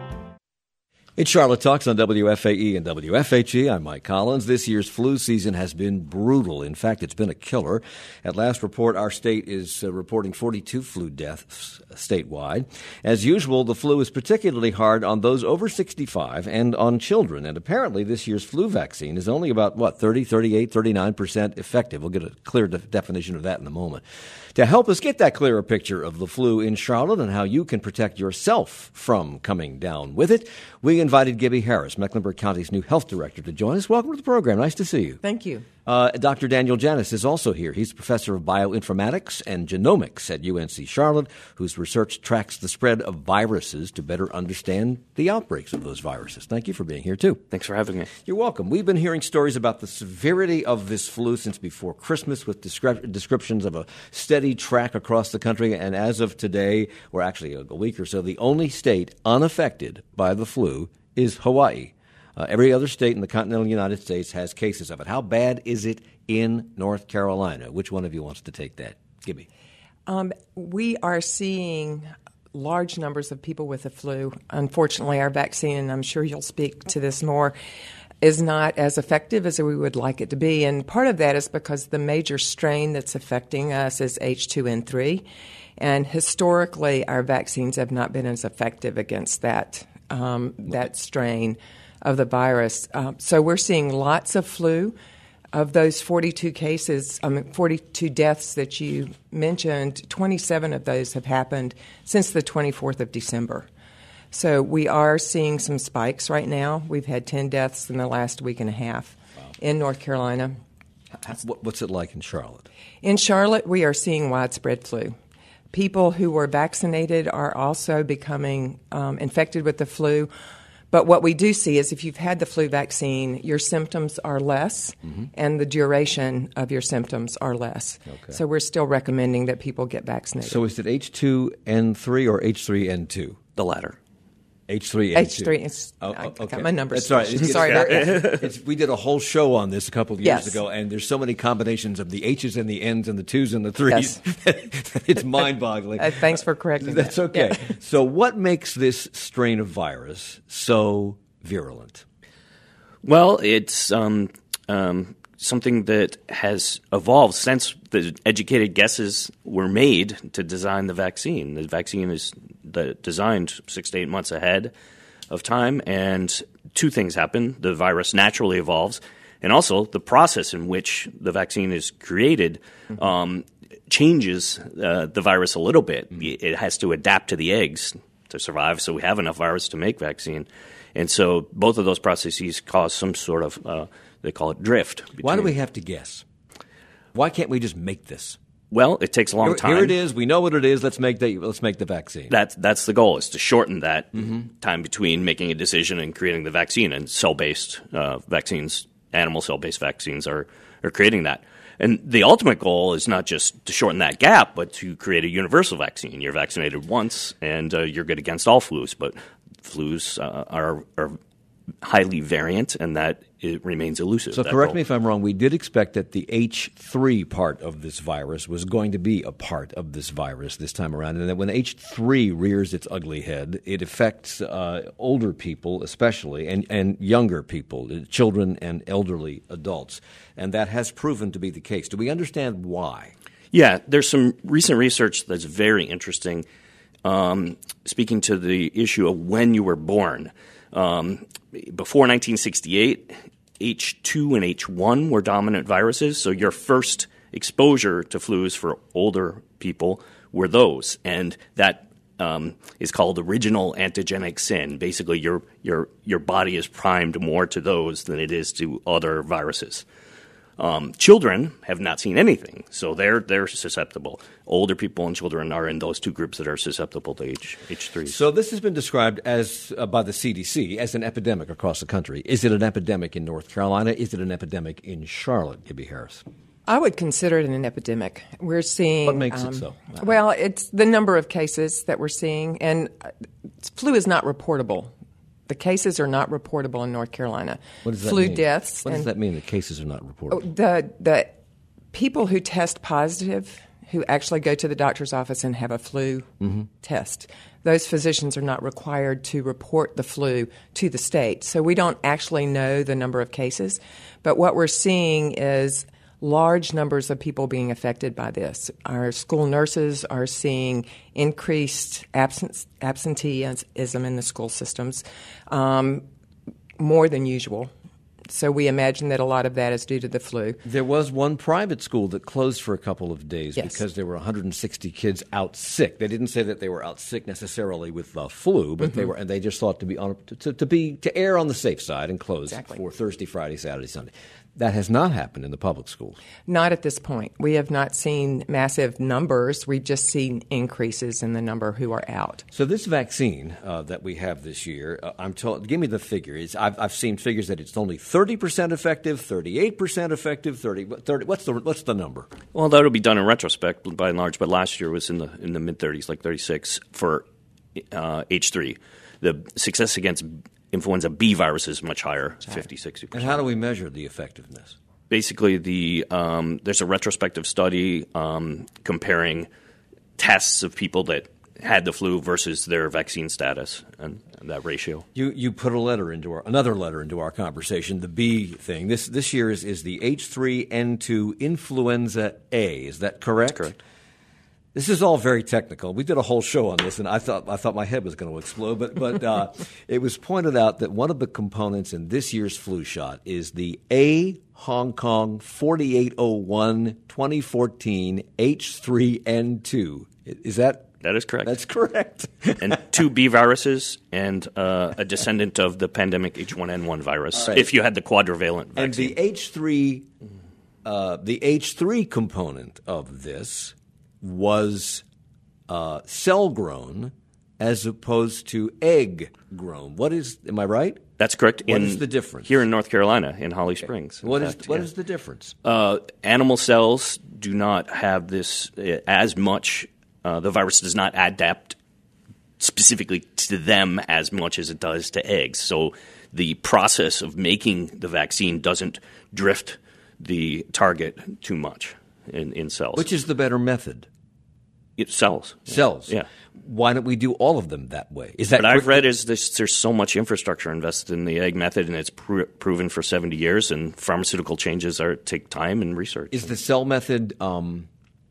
It's Charlotte Talks on W F A E and W F H E. I'm Mike Collins. This year's flu season has been brutal. In fact, it's been a killer. At last report, our state is uh, reporting forty-two flu deaths statewide. As usual, the flu is particularly hard on those over sixty-five and on children. And apparently this year's flu vaccine is only about, what, thirty, thirty-eight, thirty-nine percent effective. We'll get a clear de- definition of that in a moment. To help us get that clearer picture of the flu in Charlotte and how you can protect yourself from coming down with it, we invited Gibby Harris, Mecklenburg County's new health director, to join us. Welcome to the program. Nice to see you. Thank you. Uh, Doctor Daniel Janis is also here. He's professor of bioinformatics and genomics at U N C Charlotte, whose research tracks the spread of viruses to better understand the outbreaks of those viruses. Thank you for being here, too. Thanks for having me. You're welcome. We've been hearing stories about the severity of this flu since before Christmas, with descri- descriptions of a steady track across the country. And as of today, or actually a, a week or so, the only state unaffected by the flu is Hawaii. Uh, every other state in the continental United States has cases of it. How bad is it in North Carolina? Which one of you wants to take that? Gibby. Um, we are seeing large numbers of people with the flu. Unfortunately, our vaccine, and I'm sure you'll speak to this more, is not as effective as we would like it to be. And part of that is because the major strain that's affecting us is H two N three. And historically, our vaccines have not been as effective against that, um, that strain of the virus. Uh, so we're seeing lots of flu. Of those forty-two cases, I mean, forty-two deaths that you mentioned, twenty-seven of those have happened since the twenty-fourth of December. So we are seeing some spikes right now. We've had ten deaths in the last week and a half wow. in North Carolina. What's it like in Charlotte? In Charlotte, we are seeing widespread flu. People who were vaccinated are also becoming um, infected with the flu. But what we do see is if you've had the flu vaccine, your symptoms are less, mm-hmm. and the duration of your symptoms are less. Okay. So we're still recommending that people get vaccinated. So is it H two N three or H three N two? The latter. H three N two. H three. It's, oh, I okay. got my numbers. That's right. It's, Sorry. It's, it's, we did a whole show on this a couple of years yes. ago, and there's so many combinations of the H's and the N's and the twos and the threes. Yes. It's mind-boggling. Uh, thanks for correcting That's that. okay. Yeah. So what makes this strain of virus so virulent? Well, it's um, um, something that has evolved since the educated guesses were made to design the vaccine. The vaccine is the, designed six to eight months ahead of time, and two things happen. The virus naturally evolves, and also the process in which the vaccine is created mm-hmm. um, changes uh, the virus a little bit. Mm-hmm. It has to adapt to the eggs to survive, so we have enough virus to make vaccine. And so both of those processes cause some sort of, uh, they call it drift. Between. Why do we have to guess? Why can't we just make this? Well, it takes a long here, time. Here it is. We know what it is. Let's make the, let's make the vaccine. That's, that's the goal, is to shorten that mm-hmm. time between making a decision and creating the vaccine. And cell-based uh, vaccines, animal cell-based vaccines are, are creating that. And the ultimate goal is not just to shorten that gap, but to create a universal vaccine. You're vaccinated once, and uh, you're good against all flus. But flus uh, are, are highly variant, and that it remains elusive. So correct goal. me if I'm wrong. We did expect that the H three part of this virus was going to be a part of this virus this time around, and that when H three rears its ugly head, it affects uh, older people especially, and, and younger people, children and elderly adults. And that has proven to be the case. Do we understand why? Yeah, there's some recent research that's very interesting, um, speaking to the issue of when you were born. Um, before nineteen sixty-eight, H two and H one were dominant viruses, so your first exposure to flus for older people were those, and that um, is called original antigenic sin. Basically, your your your body is primed more to those than it is to other viruses. Um, children have not seen anything, so they're they're susceptible. Older people and children are in those two groups that are susceptible to H, H3. So this has been described as uh, by the C D C as an epidemic across the country. Is it an epidemic in North Carolina? Is it an epidemic in Charlotte, Gibby Harris? I would consider it an epidemic. We're seeing. What makes um, it so? Well, it's the number of cases that we're seeing, and flu is not reportable. The cases are not reportable in North Carolina. What does that flu mean? deaths. What does and, that mean? The cases are not reportable. The the people who test positive, who actually go to the doctor's office and have a flu mm-hmm. test, those physicians are not required to report the flu to the state. So we don't actually know the number of cases, but what we're seeing is large numbers of people being affected by this. Our school nurses are seeing increased absence, absenteeism in the school systems, um, more than usual. So we imagine that a lot of that is due to the flu. There was one private school that closed for a couple of days yes. because there were one hundred sixty kids out sick. They didn't say that they were out sick necessarily with the flu, but mm-hmm. they were, and they just thought to be on to, to be to err on the safe side and close exactly. for Thursday, Friday, Saturday, Sunday. That has not happened in the public schools. Not at this point. We have not seen massive numbers. We've just seen increases in the number who are out. So this vaccine uh, that we have this year, uh, I'm told. Give me the figure. It's, I've, I've seen figures that it's only thirty percent effective, thirty-eight percent effective, thirty. thirty what's the what's the number? Well, that'll be done in retrospect by and large. But last year was in the in the mid thirties, like thirty-six for uh, H three. The success against influenza B virus is much higher, fifty, sixty percent. And how do we measure the effectiveness? Basically, the um, there's a retrospective study um, comparing tests of people that had the flu versus their vaccine status and, and that ratio. You you put a letter into our another letter into our conversation, the B thing. This this year is, is the H three N two influenza A. Is that correct? That's correct. This is all very technical. We did a whole show on this, and I thought I thought my head was going to explode. But but uh, it was pointed out that one of the components in this year's flu shot is the A Hong Kong forty-eight oh one twenty fourteen H three N two. Is that? That is correct. That's correct. And two B viruses and uh, a descendant of the pandemic H one N one virus, right. If you had the quadrivalent vaccine. And the H three, uh, the H three component of this was uh, cell-grown as opposed to egg-grown. What is? Am I right? That's correct. What in, is the difference? Here in North Carolina, in Holly Springs. What is fact, what yeah. is the difference? Uh, animal cells do not have this uh, as much. Uh, the virus does not adapt specifically to them as much as it does to eggs. So the process of making the vaccine doesn't drift the target too much in, in cells. Which is the better method? It, cells. Cells. Yeah. Why don't we do all of them that way? Is that what I've read is this, there's so much infrastructure invested in the egg method, and it's pr- proven for seventy years, and pharmaceutical changes are take time and research. Is the cell method um,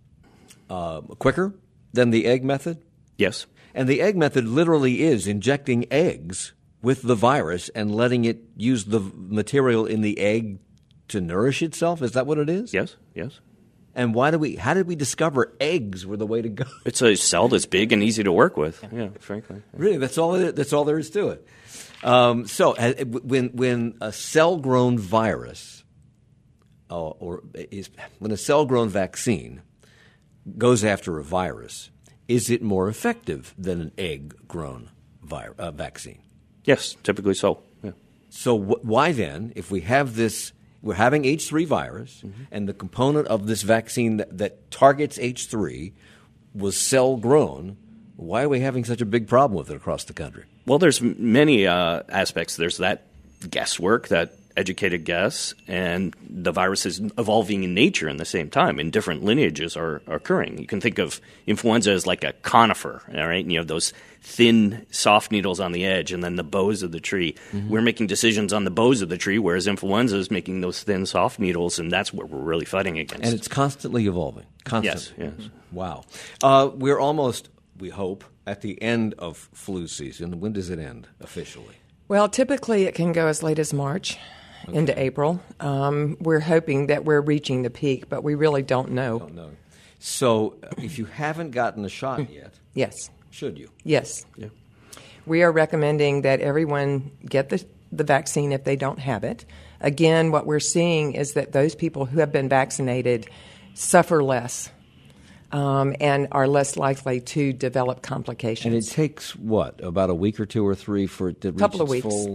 uh, quicker than the egg method? Yes. And the egg method literally is injecting eggs with the virus and letting it use the material in the egg to nourish itself? Is that what it is? Yes, yes. And why did we? How did we discover eggs were the way to go? It's a cell that's big and easy to work with. Yeah, frankly. Yeah. Really, that's all. It, that's all there is to it. Um, so, uh, when when a cell-grown virus, uh, or is when a cell-grown vaccine goes after a virus, is it more effective than an egg-grown vi- uh, vaccine? Yes, typically so. Yeah. So, wh- why then, if we have this? We're having H three virus, mm-hmm. and the component of this vaccine that, that targets H three was cell-grown. Why are we having such a big problem with it across the country? Well, there's many uh, aspects. There's that guesswork, that educated guess, and the virus is evolving in nature in the same time, and different lineages are, are occurring. You can think of influenza as like a conifer, all right? And you have those thin, soft needles on the edge, and then the boughs of the tree. Mm-hmm. We're making decisions on the boughs of the tree, whereas influenza is making those thin, soft needles, and that's what we're really fighting against. And it's constantly evolving. Constantly. Yes, yes. Wow. Uh, we're almost, we hope, at the end of flu season. When does it end officially? Well, typically it can go as late as March. Okay. Into April. Um, we're hoping that we're reaching the peak, but we really don't know. Don't know. So uh, if you haven't gotten a shot yet, yes, should you? Yes. Yeah. We are recommending that everyone get the, the vaccine if they don't have it. Again, what we're seeing is that those people who have been vaccinated suffer less um, and are less likely to develop complications. And it takes, what, about a week or two or three for it to reach couple of its weeks. full...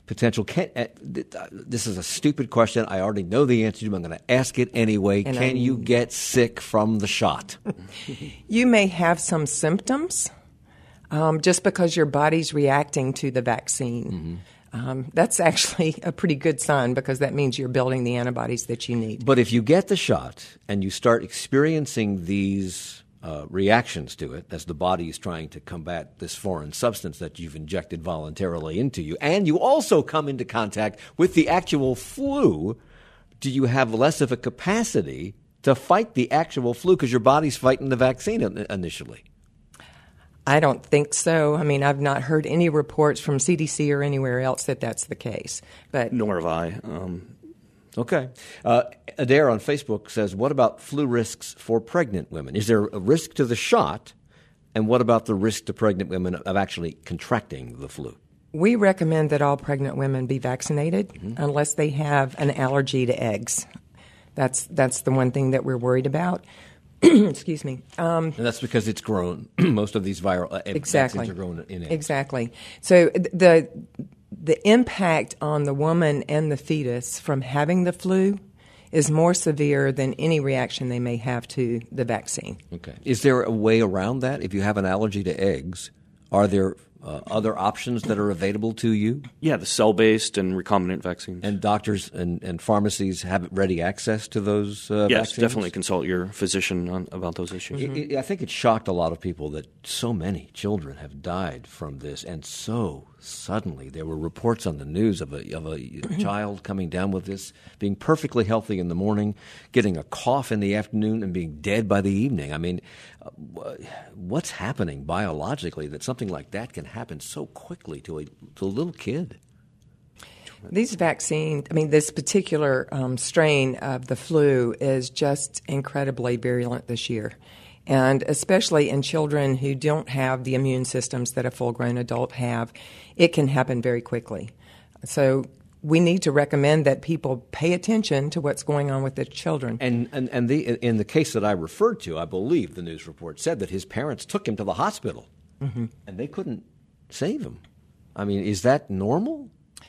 potential. Can, uh, this is a stupid question. I already know the answer to, but I'm going to ask it anyway. And Can I'm, you get sick from the shot? You may have some symptoms um, just because your body's reacting to the vaccine. Mm-hmm. Um, that's actually a pretty good sign because that means you're building the antibodies that you need. But if you get the shot and you start experiencing these Uh, reactions to it as the body is trying to combat this foreign substance that you've injected voluntarily into you, and you also come into contact with the actual flu, do you have less of a capacity to fight the actual flu because your body's fighting the vaccine initially? I don't think so. I mean, I've not heard any reports from C D C or anywhere else that that's the case. But nor have I. Um, Okay. Uh, Adair on Facebook says, what about flu risks for pregnant women? Is there a risk to the shot? And what about the risk to pregnant women of actually contracting the flu? We recommend that all pregnant women be vaccinated mm-hmm. unless they have an allergy to eggs. That's that's the one thing that we're worried about. Excuse me. Um, and that's because it's grown. Most of these viral uh, exactly. vaccines are grown in eggs. Exactly. So the the impact on the woman and the fetus from having the flu is more severe than any reaction they may have to the vaccine. Okay. Is there a way around that? If you have an allergy to eggs, are there uh, other options that are available to you? Yeah, the cell-based and recombinant vaccines. And doctors and, and pharmacies have ready access to those uh, yes, vaccines? Yes, definitely consult your physician on, about those issues. Mm-hmm. It, it, I think it shocked a lot of people that so many children have died from this, and so suddenly there were reports on the news of a, of a child coming down with this, being perfectly healthy in the morning, getting a cough in the afternoon, and being dead by the evening. I mean, uh, what's happening biologically that something like that can happen so quickly to a, to a little kid? These vaccines, I mean, this particular um, strain of the flu is just incredibly virulent this year. And especially in children who don't have the immune systems that a full-grown adult have, it can happen very quickly. So we need to recommend that people pay attention to what's going on with their children. And and, and the, in the case that I referred to, I believe the news report said that his parents took him to the hospital, mm-hmm. and they couldn't save him. I mean, is that normal?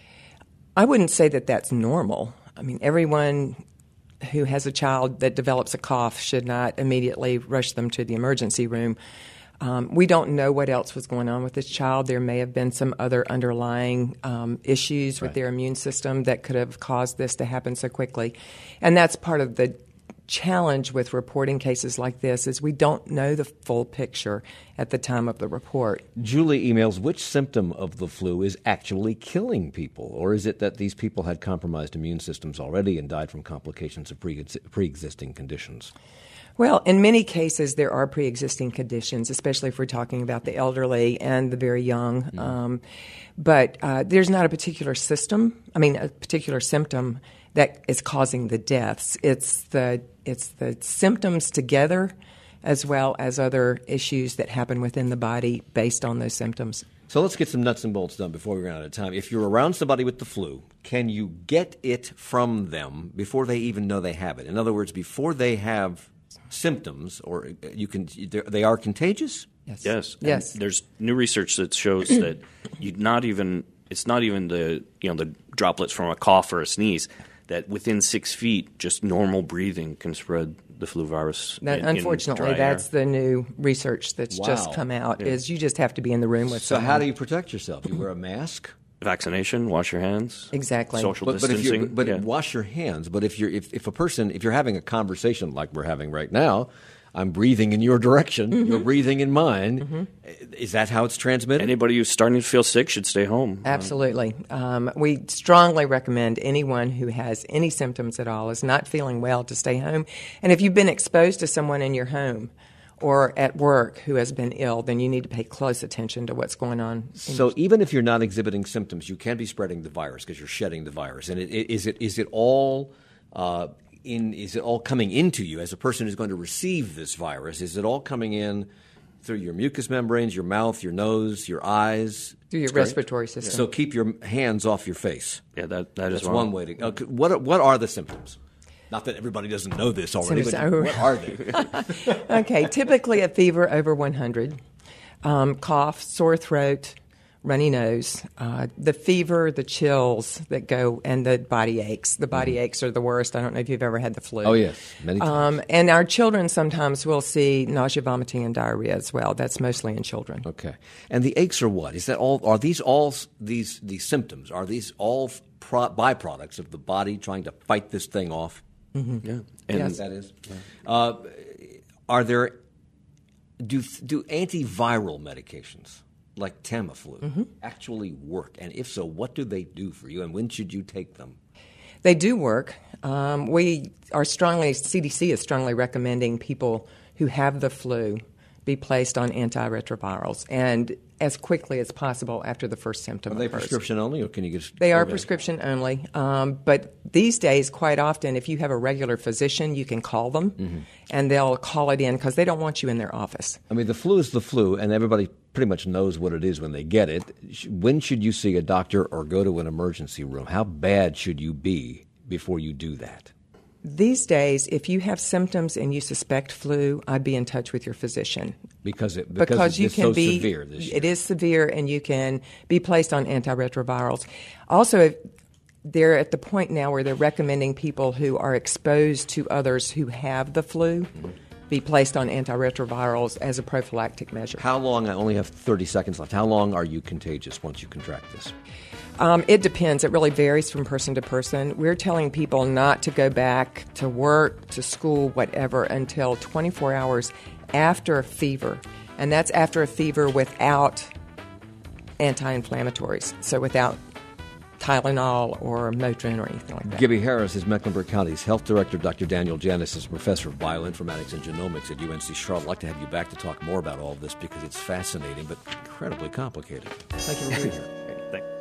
I wouldn't say that that's normal. I mean, everyone who has a child that develops a cough should not immediately rush them to the emergency room. Um, we don't know what else was going on with this child. There may have been some other underlying um, issues with right. their immune system that could have caused this to happen so quickly. And that's part of the challenge with reporting cases like this is we don't know the full picture at the time of the report. Julie emails, which symptom of the flu is actually killing people? Or is it that these people had compromised immune systems already and died from complications of pre- pre-existing conditions? Well, in many cases, there are pre-existing conditions, especially if we're talking about the elderly and the very young. Mm. Um, but uh, there's not a particular system, I mean, a particular symptom that is causing the deaths. It's the it's the symptoms together as well as other issues that happen within the body based on those symptoms. So let's get some nuts and bolts done before we run out of time. If you're around somebody with the flu, can you get it from them before they even know they have it? In other words, before they have symptoms, or you can they are contagious? Yes. Yes. Yes. And there's new research that shows that you not even it's not even the you know the droplets from a cough or a sneeze. That within six feet, just normal breathing can spread the flu virus. That, in, unfortunately, in that's the new research that's wow. just come out. Yeah. Is you just have to be in the room with so someone. How do you protect yourself? You wear a mask? Vaccination, wash your hands. Exactly. Social but, but distancing. If you but yeah. wash your hands. But if you're if, if a person if you're having a conversation like we're having right now, I'm breathing in your direction. Mm-hmm. You're breathing in mine. Mm-hmm. Is that how it's transmitted? Anybody who's starting to feel sick should stay home. Absolutely. Um, we strongly recommend anyone who has any symptoms at all, is not feeling well, to stay home. And if you've been exposed to someone in your home or at work who has been ill, then you need to pay close attention to what's going on. So your... even if you're not exhibiting symptoms, you can be spreading the virus because you're shedding the virus. And it, it, is it is it all uh, in? Is it all coming into you as a person who's going to receive this virus? Is it all coming in through your mucous membranes, your mouth, your nose, your eyes? Through your respiratory system. So keep your hands off your face. Yeah, that that That's is one way to. Uh, what are, what are the symptoms? Not that everybody doesn't know this already, but what are they? Okay, typically a fever over one hundred, um, cough, sore throat, runny nose, uh, the fever, the chills that go, and the body aches. The body mm. aches are the worst. I don't know if you've ever had the flu. Oh, yes, many times. Um, and our children sometimes will see nausea, vomiting, and diarrhea as well. That's mostly in children. Okay. And the aches are what? Is that all? Are these all these these symptoms? Are these all pro- byproducts of the body trying to fight this thing off? Mm-hmm. Yeah. And yes. that is. Yeah. Uh, are there do do antiviral medications like Tamiflu mm-hmm. actually work? And if so, what do they do for you, and when should you take them? They do work. Um, we are strongly, C D C is strongly recommending people who have the flu be placed on antiretrovirals, and as quickly as possible after the first symptom Are they occurs. prescription only, or can you get? They are okay. prescription only, um, but these days, quite often, if you have a regular physician, you can call them, mm-hmm. and they'll call it in because they don't want you in their office. I mean, the flu is the flu, and everybody pretty much knows what it is when they get it. When should you see a doctor or go to an emergency room? How bad should you be before you do that? These days, if you have symptoms and you suspect flu, I'd be in touch with your physician. Because it because, because you it's can so be, severe this year. It is severe, and you can be placed on antiretrovirals. Also, if they're at the point now where they're recommending people who are exposed to others who have the flu mm-hmm. be placed on antiretrovirals as a prophylactic measure. How long? I only have thirty seconds left. How long are you contagious once you contract this? Um, it depends. It really varies from person to person. We're telling people not to go back to work, to school, whatever, until twenty-four hours after a fever. And that's after a fever without anti-inflammatories, so without Tylenol or Motrin or anything like that. Gibby Harris is Mecklenburg County's Health Director. Doctor Daniel Janis is Professor of Bioinformatics and Genomics at U N C Charlotte. I'd like to have you back to talk more about all of this because it's fascinating but incredibly complicated. Thank you for being here.